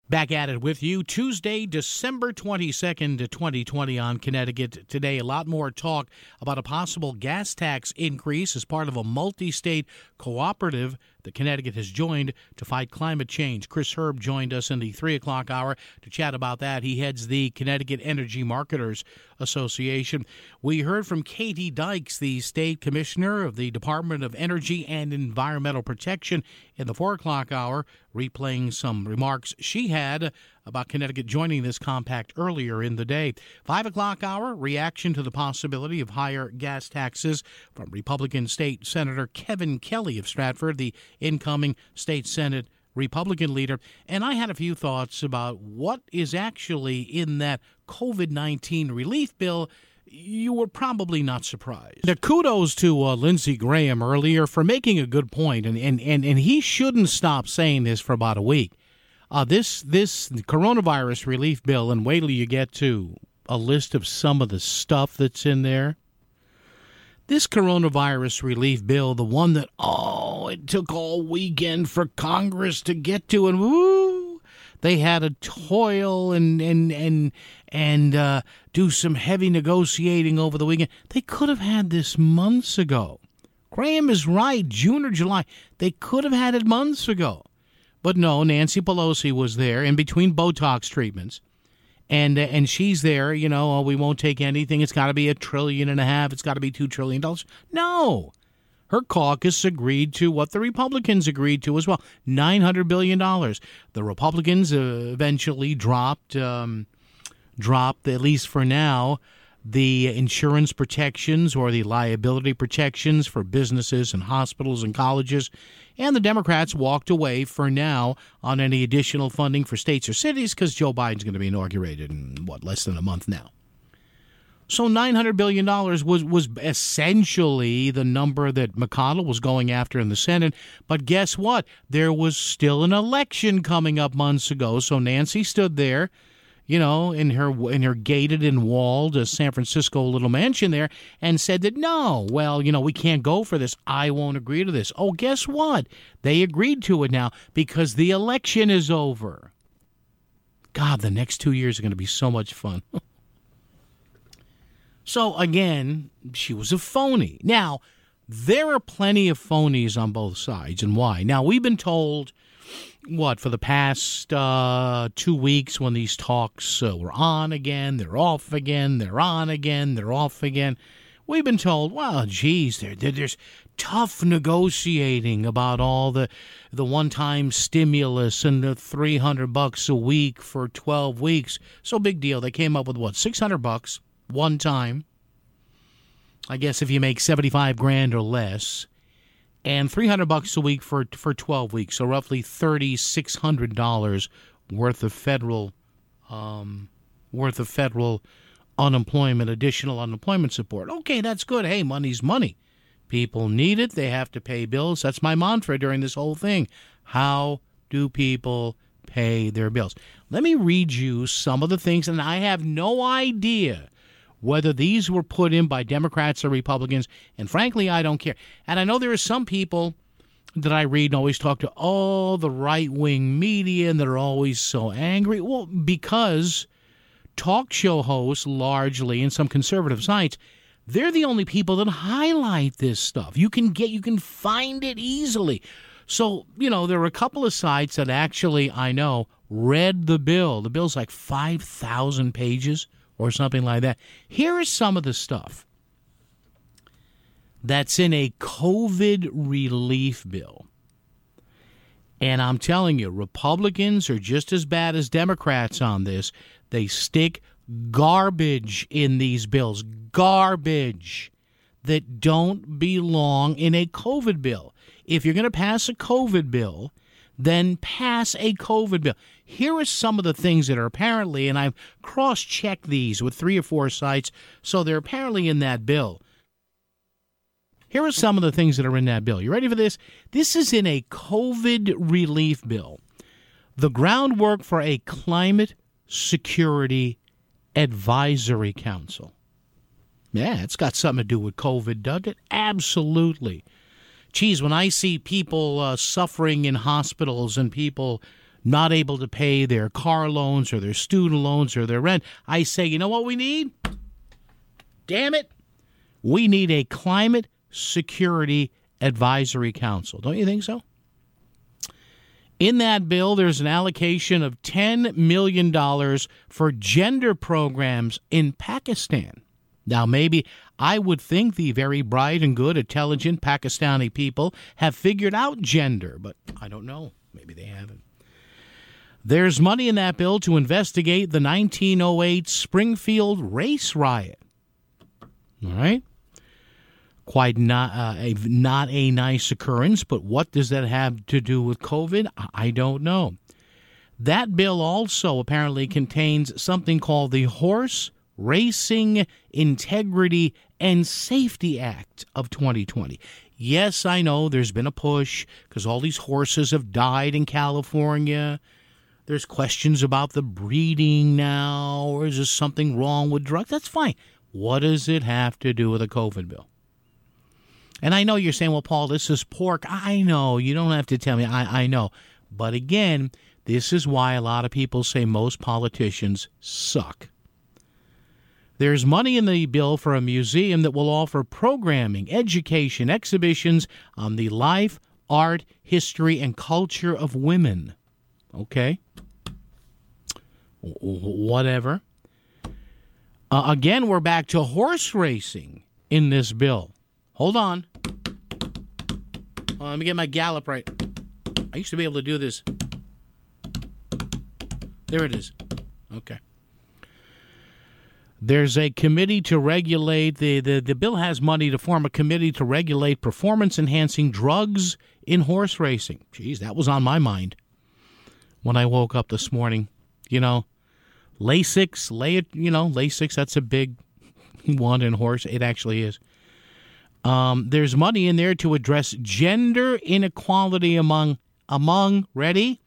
Back at it with you Tuesday, December 22nd, 2020 on Connecticut Today. A lot more talk about a possible gas tax increase as part of a multi-state cooperative that Connecticut has joined to fight climate change. Chris Herb joined us in the 3 o'clock hour to chat about that. He heads the Connecticut Energy Marketers Association. We heard from Katie Dykes, the state commissioner of the Department of Energy and Environmental Protection, in the 4 o'clock hour, replaying some remarks she had about Connecticut joining this compact earlier in the day. 5 o'clock hour, reaction to the possibility of higher gas taxes from Republican State Senator Kevin Kelly of Stratford, the incoming State Senate Republican leader. And I had a few thoughts about what is actually in that COVID-19 relief bill. You were probably not surprised. Now, kudos to Lindsey Graham earlier for making a good point, and he shouldn't stop saying this for about a week. This coronavirus relief bill, and wait till you get to a list of some of the stuff that's in there. This coronavirus relief bill, the one that, it took all weekend for Congress to get to, and woo, they had to toil and do some heavy negotiating over the weekend. They could have had this months ago. Graham is right, June or July. They could have had it months ago. But no, Nancy Pelosi was there in between Botox treatments. And she's there, we won't take anything. It's got to be $1.5 trillion. It's got to be $2 trillion. No. Her caucus agreed to what the Republicans agreed to as well, $900 billion. The Republicans eventually dropped, at least for now, the insurance protections or the liability protections for businesses and hospitals and colleges. And the Democrats walked away for now on any additional funding for states or cities because Joe Biden's going to be inaugurated in, less than a month now. So $900 billion was essentially the number that McConnell was going after in the Senate. But guess what? There was still an election coming up months ago. So Nancy stood there, in her gated and walled San Francisco little mansion there and said that, no, we can't go for this. I won't agree to this. Oh, guess what? They agreed to it now because the election is over. God, the next 2 years are going to be so much fun. So, again, she was a phony. Now, there are plenty of phonies on both sides, and why? Now, we've been told, for the past 2 weeks when these talks were on again, they're off again, they're on again, they're off again. We've been told, there's tough negotiating about all the one-time stimulus and the $300 a week for 12 weeks. So big deal. They came up with, $600 one time. I guess if you make $75,000 or less. And $300 a week for 12 weeks, so roughly $3,600 worth of federal unemployment, additional unemployment support. Okay, that's good. Hey, money's money. People need it. They have to pay bills. That's my mantra during this whole thing. How do people pay their bills? Let me read you some of the things, and I have no idea whether these were put in by Democrats or Republicans, and frankly, I don't care. And I know there are some people that I read and always talk to, the right-wing media, and they're always so angry. Well, because talk show hosts largely, and some conservative sites, they're the only people that highlight this stuff. You can find it easily. So, there are a couple of sites that actually, I know, read the bill. The bill's like 5,000 pages. Or something like that. Here is some of the stuff that's in a COVID relief bill. And I'm telling you, Republicans are just as bad as Democrats on this. They stick garbage in these bills. Garbage that don't belong in a COVID bill. If you're going to pass a COVID bill, then pass a COVID bill. Here are some of the things that are apparently, and I've cross-checked these with 3 or 4 sites, so they're apparently in that bill. Here are some of the things that are in that bill. You ready for this? This is in a COVID relief bill. The groundwork for a climate security advisory council. Yeah, it's got something to do with COVID, doesn't it? Absolutely. Geez, when I see people suffering in hospitals and people not able to pay their car loans or their student loans or their rent. I say, you know what we need? Damn it. We need a climate security advisory council. Don't you think so? In that bill, there's an allocation of $10 million for gender programs in Pakistan. Now, maybe I would think the very bright and good, intelligent Pakistani people have figured out gender, but I don't know. Maybe they haven't. There's money in that bill to investigate the 1908 Springfield race riot. All right? Quite not a nice occurrence, but what does that have to do with COVID? I don't know. That bill also apparently contains something called the Horse Racing Integrity and Safety Act of 2020. Yes, I know there's been a push because all these horses have died in California. There's questions about the breeding now, or is there something wrong with drugs? That's fine. What does it have to do with a COVID bill? And I know you're saying, well, Paul, this is pork. I know. You don't have to tell me. I know. But again, this is why a lot of people say most politicians suck. There's money in the bill for a museum that will offer programming, education, exhibitions on the life, art, history, and culture of women. Okay? Whatever. Again, we're back to horse racing in this bill. Hold on. Let me get my gallop right. I used to be able to do this. There it is. Okay. There's a committee to regulate, the bill has money to form a committee to regulate performance-enhancing drugs in horse racing. Geez, that was on my mind when I woke up this morning. You know, Lasix, that's a big one in horse. It actually is. There's money in there to address gender inequality among ready?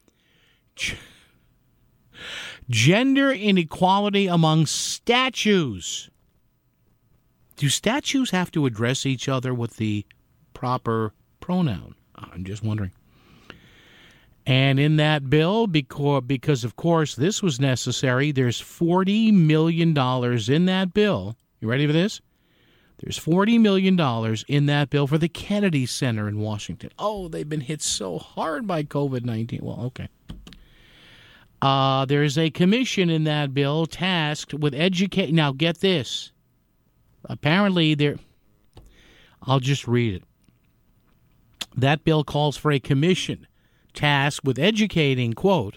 Gender inequality among statues. Do statues have to address each other with the proper pronoun? I'm just wondering. And in that bill, because of course this was necessary, there's $40 million in that bill. You ready for this? There's $40 million in that bill for the Kennedy Center in Washington. Oh, they've been hit so hard by COVID-19. Well, okay. There's a commission in that bill tasked with educating. Now, get this. Apparently, I'll just read it. That bill calls for a commission tasked with educating, quote,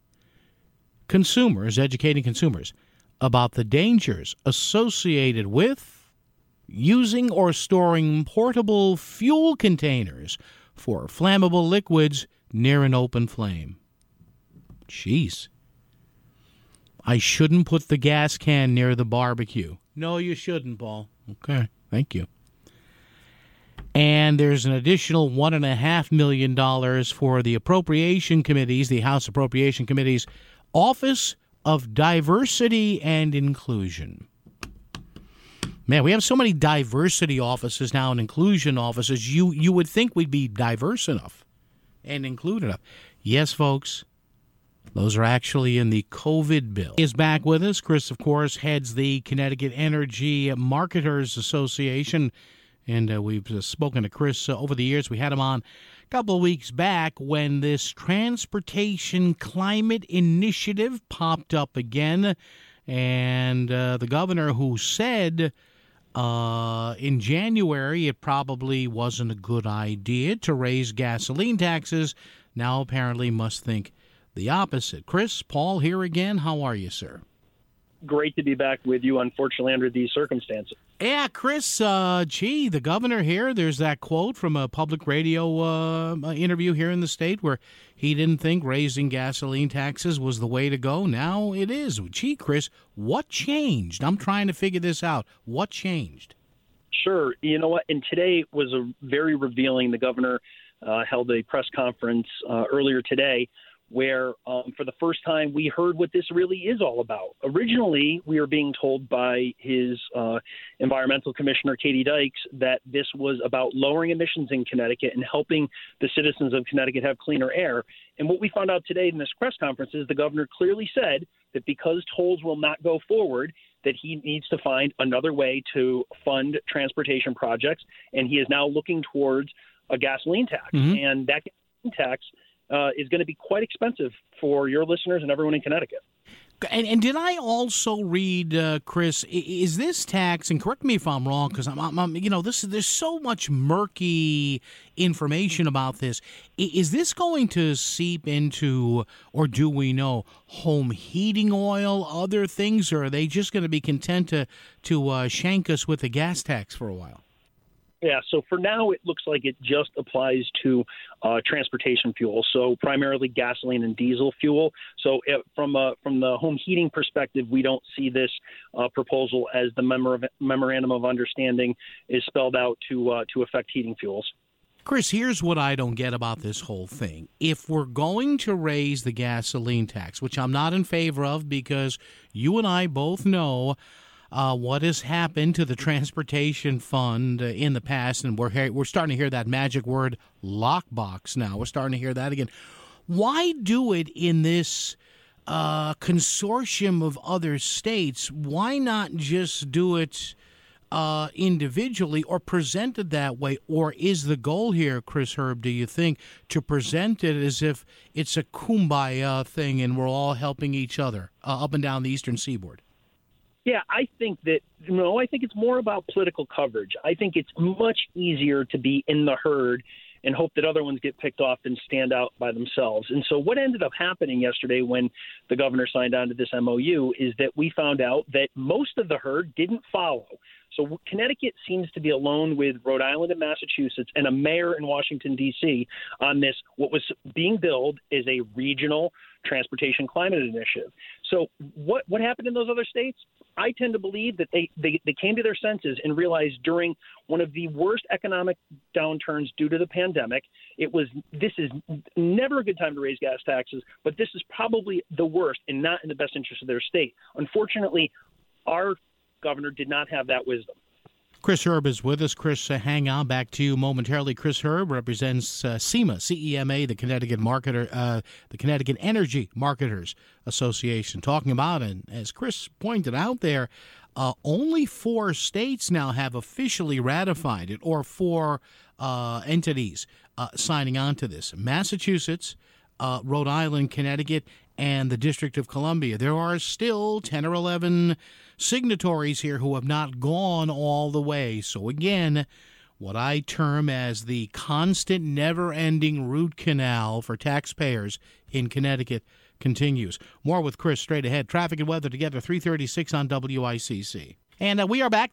educating consumers about the dangers associated with using or storing portable fuel containers for flammable liquids near an open flame. Jeez. I shouldn't put the gas can near the barbecue. No, you shouldn't, Paul. Okay, thank you. And there's an additional $1.5 million for the Appropriation Committees, the House Appropriation Committee's Office of Diversity and Inclusion. Man, we have so many diversity offices now and inclusion offices. You would think we'd be diverse enough and include enough. Yes, folks, those are actually in the COVID bill. He is back with us. Chris, of course, heads the Connecticut Energy Marketers Association, and we've spoken to Chris over the years. We had him on a couple of weeks back when this Transportation Climate Initiative popped up again, and the governor who said in January it probably wasn't a good idea to raise gasoline taxes, now apparently must think the opposite. Chris, Paul here again. How are you, sir? Great to be back with you, unfortunately, under these circumstances. Yeah, Chris, the governor here, there's that quote from a public radio interview here in the state where he didn't think raising gasoline taxes was the way to go. Now it is. Gee, Chris, what changed? I'm trying to figure this out. What changed? Sure. You know what? And today was very revealing. The governor held a press conference earlier today where for the first time we heard what this really is all about. Originally, we were being told by his environmental commissioner, Katie Dykes, that this was about lowering emissions in Connecticut and helping the citizens of Connecticut have cleaner air. And what we found out today in this press conference is the governor clearly said that because tolls will not go forward, that he needs to find another way to fund transportation projects, and he is now looking towards a gasoline tax. Mm-hmm. And that gasoline tax is going to be quite expensive for your listeners and everyone in Connecticut. And did I also read, Chris, is this tax, and correct me if I'm wrong, because there's so much murky information about this. Is this going to seep into, or do we know, home heating oil, other things, or are they just going to be content to shank us with the gas tax for a while? Yeah, so for now, it looks like it just applies to transportation fuel, so primarily gasoline and diesel fuel. So from the home heating perspective, we don't see this proposal as the memorandum of understanding is spelled out to affect heating fuels. Chris, here's what I don't get about this whole thing. If we're going to raise the gasoline tax, which I'm not in favor of because you and I both know what has happened to the transportation fund in the past, and we're starting to hear that magic word lockbox now. We're starting to hear that again. Why do it in this consortium of other states? Why not just do it individually or present it that way? Or is the goal here, Chris Herb, do you think, to present it as if it's a kumbaya thing and we're all helping each other up and down the eastern seaboard? Yeah, I think it's more about political coverage. I think it's much easier to be in the herd and hope that other ones get picked off and stand out by themselves. And so what ended up happening yesterday when the governor signed on to this MOU is that we found out that most of the herd didn't follow. So Connecticut seems to be alone with Rhode Island and Massachusetts and a mayor in Washington, D.C. on this, what was being billed as a regional transportation climate initiative. So what happened in those other states? I tend to believe that they came to their senses and realized during one of the worst economic downturns due to the pandemic, this is never a good time to raise gas taxes, but this is probably the worst and not in the best interest of their state. Unfortunately, our governor did not have that wisdom. Chris Herb is with us. Chris, hang on. Back to you momentarily. Chris Herb represents CEMA, C-E-M-A, the Connecticut Energy Marketers Association, talking about, and as Chris pointed out there, only 4 states now have officially ratified it, or 4 entities signing on to this: Massachusetts, Rhode Island, Connecticut, and the District of Columbia. There are still 10 or 11 signatories here who have not gone all the way. So again, what I term as the constant, never-ending root canal for taxpayers in Connecticut continues. More with Chris straight ahead. Traffic and weather together, 3:36 on WICC. And we are back,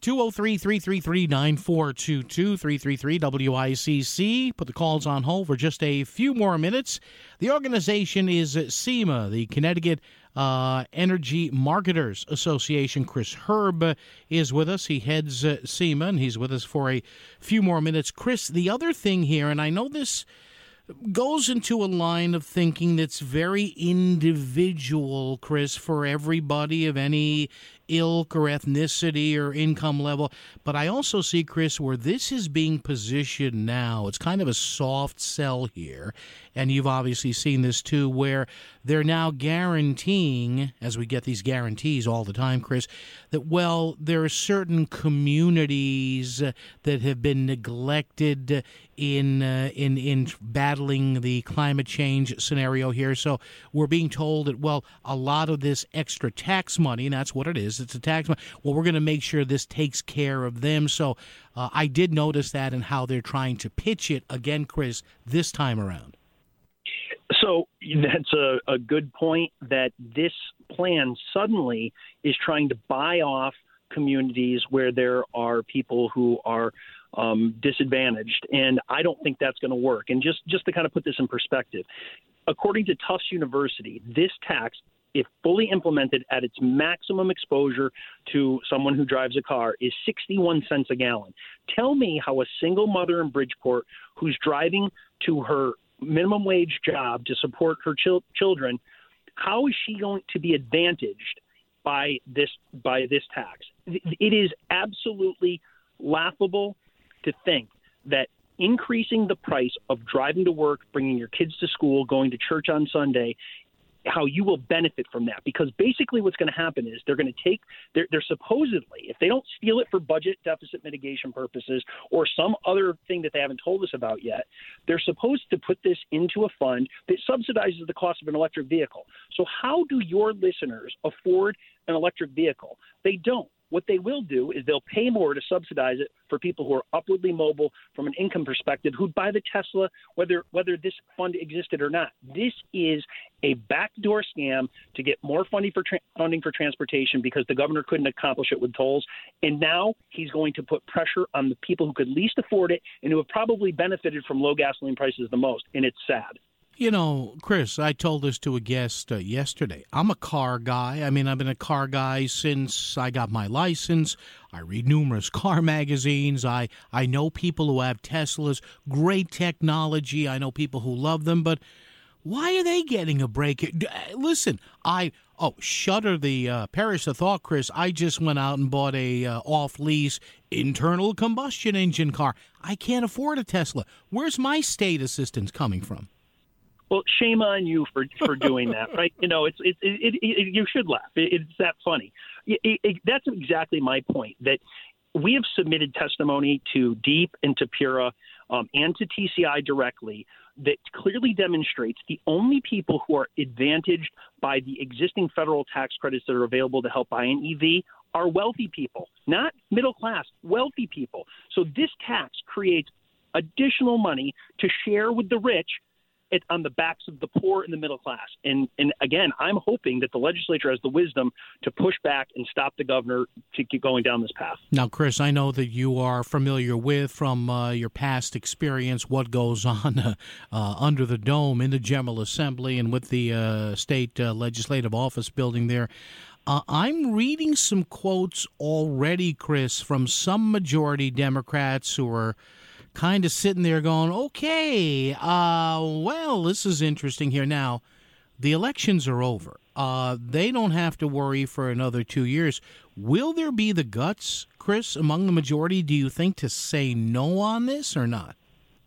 203-333-9422, 333-WICC. Put the calls on hold for just a few more minutes. The organization is CEMA, the Connecticut Energy Marketers Association. Chris Herb is with us. He heads CEMA, and he's with us for a few more minutes. Chris, the other thing here, and I know this goes into a line of thinking that's very individual, Chris, for everybody of any ilk or ethnicity or income level. But I also see, Chris, where this is being positioned now, it's kind of a soft sell here, and you've obviously seen this too, where they're now guaranteeing, as we get these guarantees all the time, Chris, that, well, there are certain communities that have been neglected in battling the climate change scenario here. So we're being told that, well, a lot of this extra tax money, and that's what it is, it's a tax money, well, we're going to make sure this takes care of them. So I did notice that in how they're trying to pitch it again, Chris, this time around. So that's a good point, that this plan suddenly is trying to buy off communities where there are people who are disadvantaged. And I don't think that's going to work. And just to kind of put this in perspective, according to Tufts University, this tax, if fully implemented at its maximum exposure to someone who drives a car, is 61 cents a gallon. Tell me how a single mother in Bridgeport who's driving to her minimum wage job to support her children, how is she going to be advantaged by this tax? It is absolutely laughable to think that increasing the price of driving to work, bringing your kids to school, going to church on Sunday, how you will benefit from that. Because basically what's going to happen is they're going to take, they're supposedly, if they don't steal it for budget deficit mitigation purposes or some other thing that they haven't told us about yet, they're supposed to put this into a fund that subsidizes the cost of an electric vehicle. So how do your listeners afford an electric vehicle? They don't. What they will do is they'll pay more to subsidize it for people who are upwardly mobile from an income perspective, who'd buy the Tesla, whether this fund existed or not. This is a backdoor scam to get more funding for transportation because the governor couldn't accomplish it with tolls. And now he's going to put pressure on the people who could least afford it and who have probably benefited from low gasoline prices the most. And it's sad. You know, Chris, I told this to a guest yesterday. I'm a car guy. I mean, I've been a car guy since I got my license. I read numerous car magazines. I know people who have Teslas, great technology. I know people who love them, but why are they getting a break? Listen, shudder the perish the thought, Chris. I just went out and bought a off-lease internal combustion engine car. I can't afford a Tesla. Where's my state assistance coming from? Well, shame on you for doing that, right? You know, you should laugh. It's that funny. That's exactly my point, that we have submitted testimony to DEEP and to PURA and to TCI directly that clearly demonstrates the only people who are advantaged by the existing federal tax credits that are available to help buy an EV are wealthy people, not middle class, wealthy people. So this tax creates additional money to share with the rich on the backs of the poor and the middle class. And again, I'm hoping that the legislature has the wisdom to push back and stop the governor to keep going down this path. Now, Chris, I know that you are familiar with, from your past experience, what goes on under the dome in the General Assembly and with the state legislative office building there. I'm reading some quotes already, Chris, from some majority Democrats who are kind of sitting there going, okay, well, this is interesting here. Now, the elections are over. They don't have to worry for another 2 years. Will there be the guts, Chris, among the majority, do you think, to say no on this or not?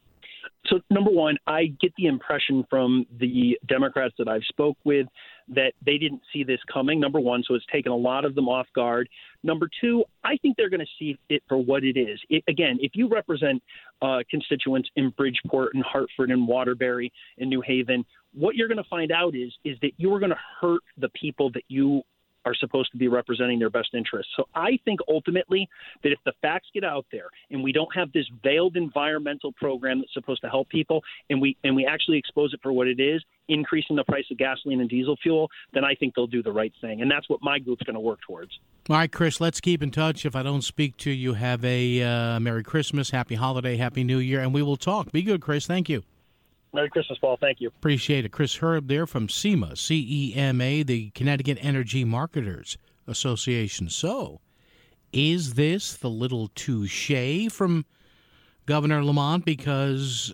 So, number one, I get the impression from the Democrats that I've spoke with that they didn't see this coming, number one, so it's taken a lot of them off guard. Number two, I think they're going to see it for what it is. Again, if you represent constituents in Bridgeport and Hartford and Waterbury and New Haven, what you're going to find out is that you are going to hurt the people that you are supposed to be representing their best interests. So I think ultimately that if the facts get out there and we don't have this veiled environmental program that's supposed to help people and we actually expose it for what it is, increasing the price of gasoline and diesel fuel, then I think they'll do the right thing. And that's what my group's going to work towards. All right, Chris, let's keep in touch. If I don't speak to you, have a Merry Christmas, Happy Holiday, Happy New Year, and we will talk. Be good, Chris. Thank you. Merry Christmas, Paul. Thank you. Appreciate it. Chris Herb there from CEMA, C-E-M-A, the Connecticut Energy Marketers Association. So, is this the little touche from Governor Lamont because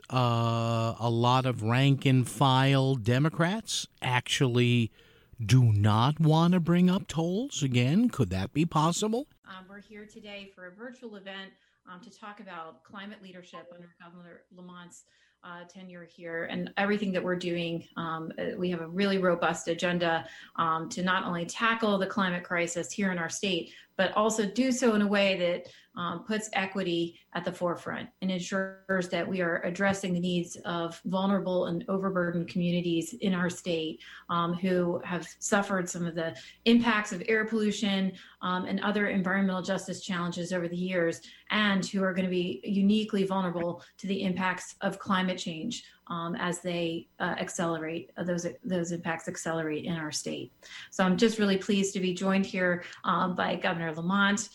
a lot of rank-and-file Democrats actually do not want to bring up tolls again? Could that be possible? We're here today for a virtual event to talk about climate leadership under Governor Lamont's tenure here and everything that we're doing. We have a really robust agenda to not only tackle the climate crisis here in our state, but also do so in a way that puts equity at the forefront and ensures that we are addressing the needs of vulnerable and overburdened communities in our state who have suffered some of the impacts of air pollution and other environmental justice challenges over the years, and who are going to be uniquely vulnerable to the impacts of climate change as they accelerate, those impacts accelerate in our state. So I'm just really pleased to be joined here by Governor Lamont,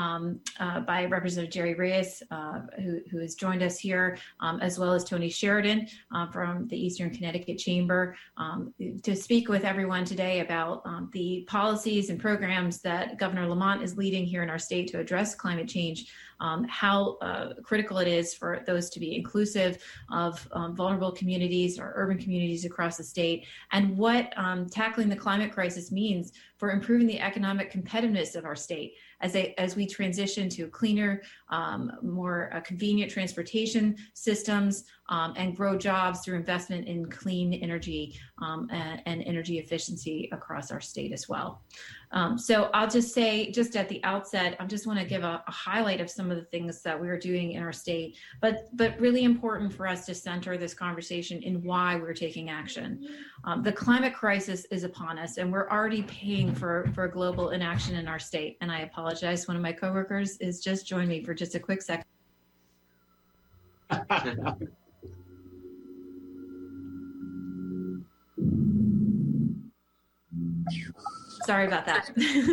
by Representative Jerry Reyes, who has joined us here, as well as Tony Sheridan from the Eastern Connecticut Chamber, to speak with everyone today about the policies and programs that Governor Lamont is leading here in our state to address climate change how critical it is for those to be inclusive of vulnerable communities or urban communities across the state, and what tackling the climate crisis means for improving the economic competitiveness of our state as we transition to cleaner, more convenient transportation systems and grow jobs through investment in clean energy and energy efficiency across our state as well. So I'll just say, just at the outset, I just want to give a highlight of some of the things that we are doing in our state, but really important for us to center this conversation in why we're taking action. The climate crisis is upon us, and we're already paying for global inaction in our state. And I apologize, one of my coworkers is just joined me for just a quick second. Sorry about that.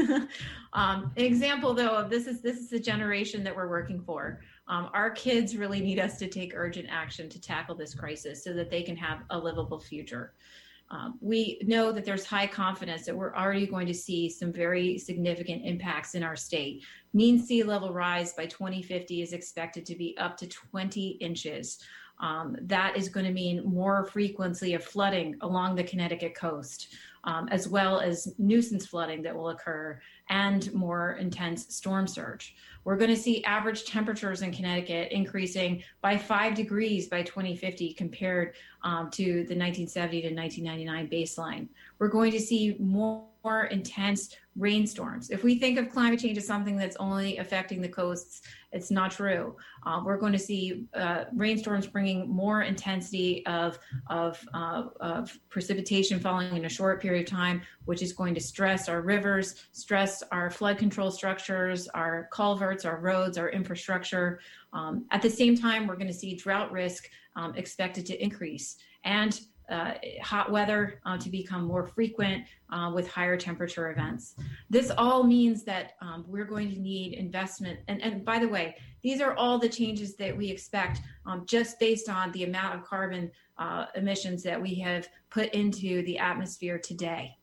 An example, though, of this is the generation that we're working for. Our kids really need us to take urgent action to tackle this crisis so that they can have a livable future. We know that there's high confidence that we're already going to see some very significant impacts in our state. Mean sea level rise by 2050 is expected to be up to 20 inches. That is going to mean more frequency of flooding along the Connecticut coast, as well as nuisance flooding that will occur and more intense storm surge. We're going to see average temperatures in Connecticut increasing by 5 degrees by 2050 compared to the 1970 to 1999 baseline. We're going to see more intense rainstorms. If we think of climate change as something that's only affecting the coasts, it's not true. We're going to see rainstorms bringing more intensity of precipitation falling in a short period of time, which is going to stress our rivers, stress our flood control structures, our culverts, our roads, our infrastructure. At the same time, we're going to see drought risk expected to increase, and hot weather to become more frequent with higher temperature events. This all means that we're going to need investment. And by the way, these are all the changes that we expect just based on the amount of carbon emissions that we have put into the atmosphere today.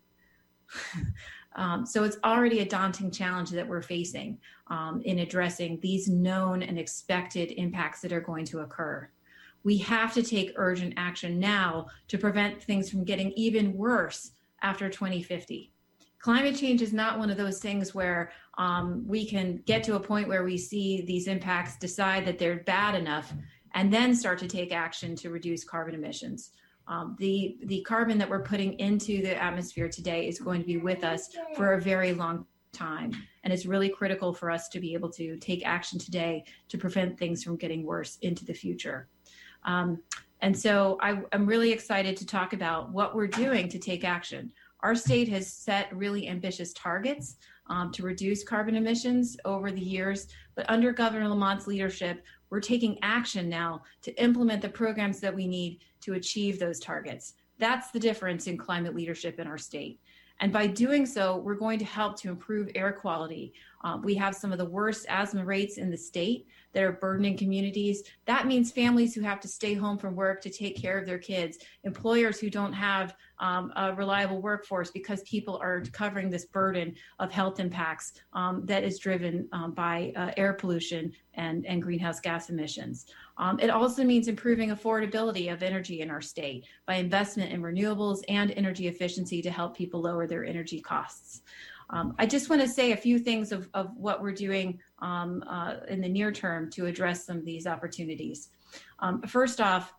So it's already a daunting challenge that we're facing in addressing these known and expected impacts that are going to occur. We have to take urgent action now to prevent things from getting even worse after 2050. Climate change is not one of those things where we can get to a point where we see these impacts, decide that they're bad enough, and then start to take action to reduce carbon emissions. The carbon that we're putting into the atmosphere today is going to be with us for a very long time. And it's really critical for us to be able to take action today to prevent things from getting worse into the future. And so I'm really excited to talk about what we're doing to take action. Our state has set really ambitious targets to reduce carbon emissions over the years, but under Governor Lamont's leadership, we're taking action now to implement the programs that we need to achieve those targets. That's the difference in climate leadership in our state. And by doing so, we're going to help to improve air quality. We have some of the worst asthma rates in the state that are burdening communities. That means families who have to stay home from work to take care of their kids, employers who don't have a reliable workforce because people are covering this burden of health impacts that is driven by air pollution and greenhouse gas emissions. It also means improving affordability of energy in our state by investment in renewables and energy efficiency to help people lower their energy costs. I just want to say a few things of what we're doing in the near term to address some of these opportunities. First off,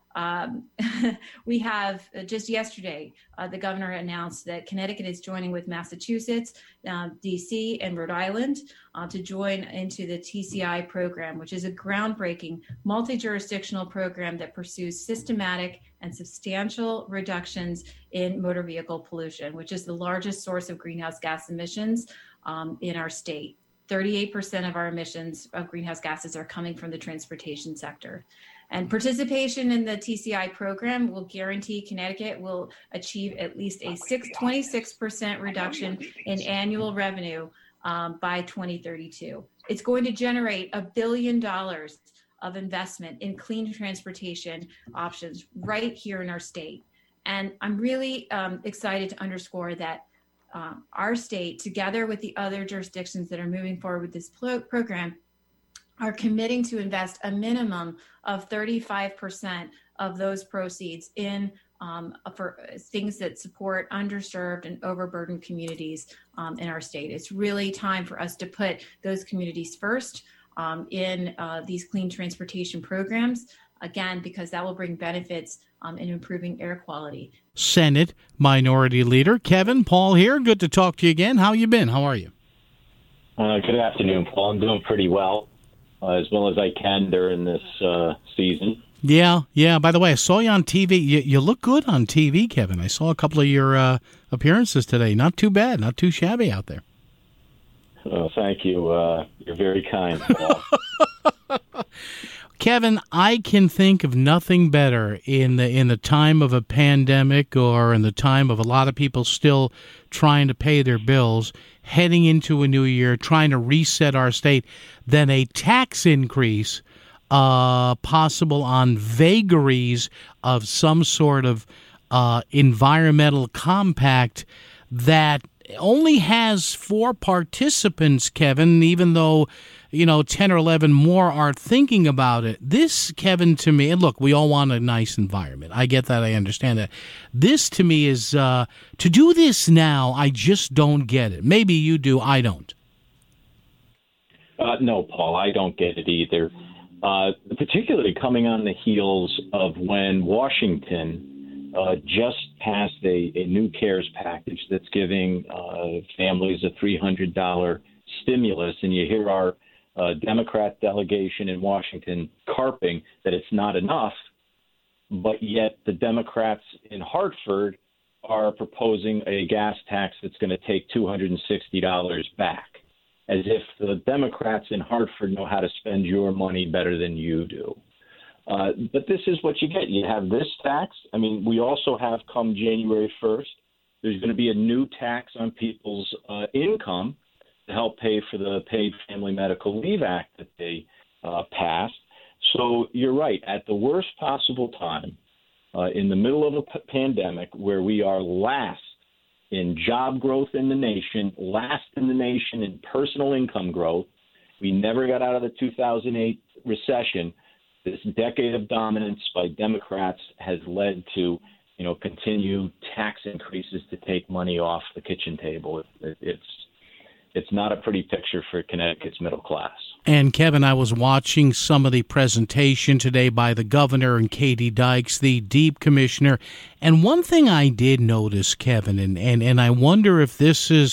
we have just yesterday, the governor announced that Connecticut is joining with Massachusetts, DC, and Rhode Island to join into the TCI program, which is a groundbreaking multi-jurisdictional program that pursues systematic and substantial reductions in motor vehicle pollution, which is the largest source of greenhouse gas emissions in our state. 38% of our emissions of greenhouse gases are coming from the transportation sector. And participation in the TCI program will guarantee Connecticut will achieve at least a 26% reduction in annual revenue by 2032. It's going to generate $1 billion of investment in clean transportation options right here in our state. And I'm really excited to underscore that our state, together with the other jurisdictions that are moving forward with this program, are committing to invest a minimum of 35% of those proceeds in for things that support underserved and overburdened communities in our state. It's really time for us to put those communities first in these clean transportation programs, again, because that will bring benefits in improving air quality. Senate Minority Leader Kevin Paul here. Good to talk to you again. How you been? How are you? Good afternoon, Paul. I'm doing pretty well as I can during this season. Yeah. By the way, I saw you on TV. You look good on TV, Kevin. I saw a couple of your appearances today. Not too bad. Not too shabby out there. Oh, thank you. You're very kind, Paul. Kevin, I can think of nothing better in the time of a pandemic or in the time of a lot of people still trying to pay their bills, heading into a new year, trying to reset our state, than a tax increase possible on vagaries of some sort of environmental compact that only has 4 participants, Kevin, even though 10 or 11 more are thinking about it. This, Kevin, to me, and look, we all want a nice environment. I get that. I understand that. This, to me, is to do this now, I just don't get it. Maybe you do. I don't. No, Paul, I don't get it either. Particularly coming on the heels of when Washington just passed a new CARES package that's giving families a $300 stimulus, and you hear our Democrat delegation in Washington carping that it's not enough, but yet the Democrats in Hartford are proposing a gas tax that's going to take $260 back, as if the Democrats in Hartford know how to spend your money better than you do. But this is what you get. You have this tax. I mean, we also have, come January 1st, there's going to be a new tax on people's income to help pay for the Paid Family Medical Leave Act that they passed. So you're right. At the worst possible time, in the middle of a pandemic where we are last in job growth in the nation, last in the nation in personal income growth, we never got out of the 2008 recession. This decade of dominance by Democrats has led to, continued tax increases to take money off the kitchen table. It's not a pretty picture for Connecticut's middle class. And, Kevin, I was watching some of the presentation today by the governor and Katie Dykes, the DEEP commissioner. And one thing I did notice, Kevin, and I wonder if this is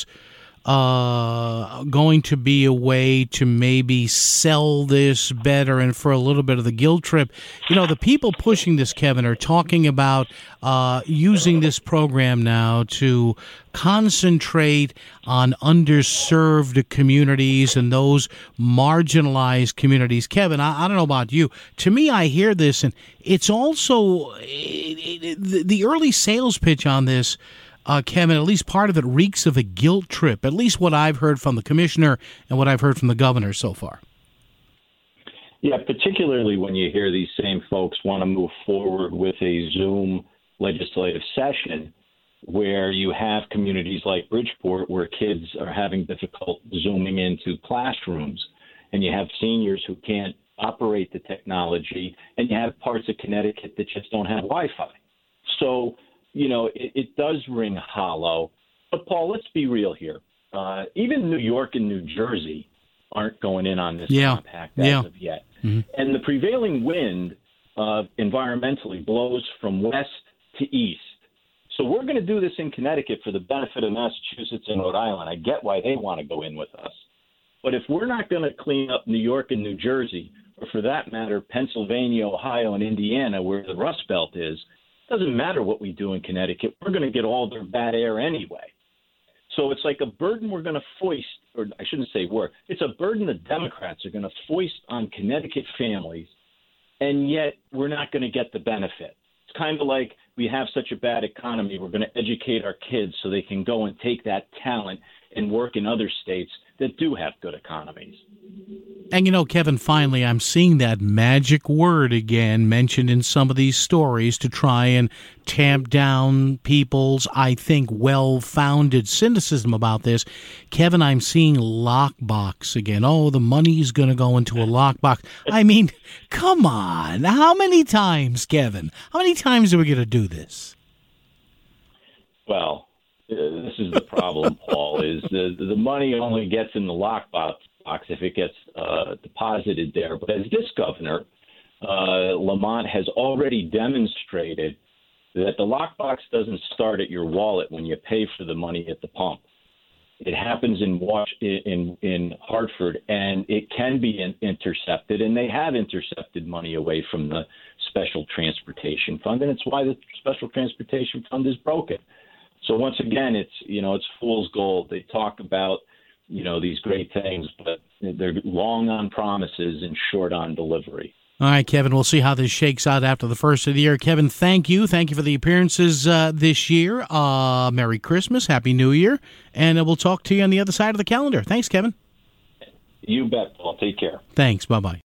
going to be a way to maybe sell this better and for a little bit of the guilt trip. The people pushing this, Kevin, are talking about using this program now to concentrate on underserved communities and those marginalized communities. Kevin, I don't know about you. To me, I hear this, and it's also the early sales pitch on this, Kevin, at least part of it reeks of a guilt trip, at least what I've heard from the commissioner and what I've heard from the governor so far. Yeah, particularly when you hear these same folks want to move forward with a Zoom legislative session where you have communities like Bridgeport where kids are having difficult Zooming into classrooms, and you have seniors who can't operate the technology, and you have parts of Connecticut that just don't have Wi-Fi. So, it does ring hollow. But, Paul, let's be real here. Even New York and New Jersey aren't going in on this compact as of yet. Mm-hmm. And the prevailing wind environmentally blows from west to east. So we're going to do this in Connecticut for the benefit of Massachusetts and Rhode Island. I get why they want to go in with us. But if we're not going to clean up New York and New Jersey, or for that matter, Pennsylvania, Ohio, and Indiana, where the Rust Belt is, it doesn't matter what we do in Connecticut. We're going to get all their bad air anyway. So it's like a burden we're going to foist, or I shouldn't say it's a burden the Democrats are going to foist on Connecticut families, and yet we're not going to get the benefit. It's kind of like we have such a bad economy, we're going to educate our kids so they can go and take that talent and work in other states that do have good economies. And Kevin, finally, I'm seeing that magic word again mentioned in some of these stories to try and tamp down people's, I think, well-founded cynicism about this. Kevin, I'm seeing lockbox again. Oh, the money's going to go into a lockbox. I mean, come on. How many times, Kevin? How many times are we going to do this? Well, this is the problem, Paul, is the money only gets in the lockbox if it gets deposited there. But as this governor, Lamont, has already demonstrated that the lockbox doesn't start at your wallet when you pay for the money at the pump. It happens in Hartford, and it can be intercepted, and they have intercepted money away from the Special Transportation Fund, and it's why the Special Transportation Fund is broken. So once again, it's fool's gold. They talk about these great things, but they're long on promises and short on delivery. All right, Kevin, we'll see how this shakes out after the first of the year. Kevin, thank you. Thank you for the appearances this year. Merry Christmas, Happy New Year, and we'll talk to you on the other side of the calendar. Thanks, Kevin. You bet, Paul. Take care. Thanks. Bye-bye.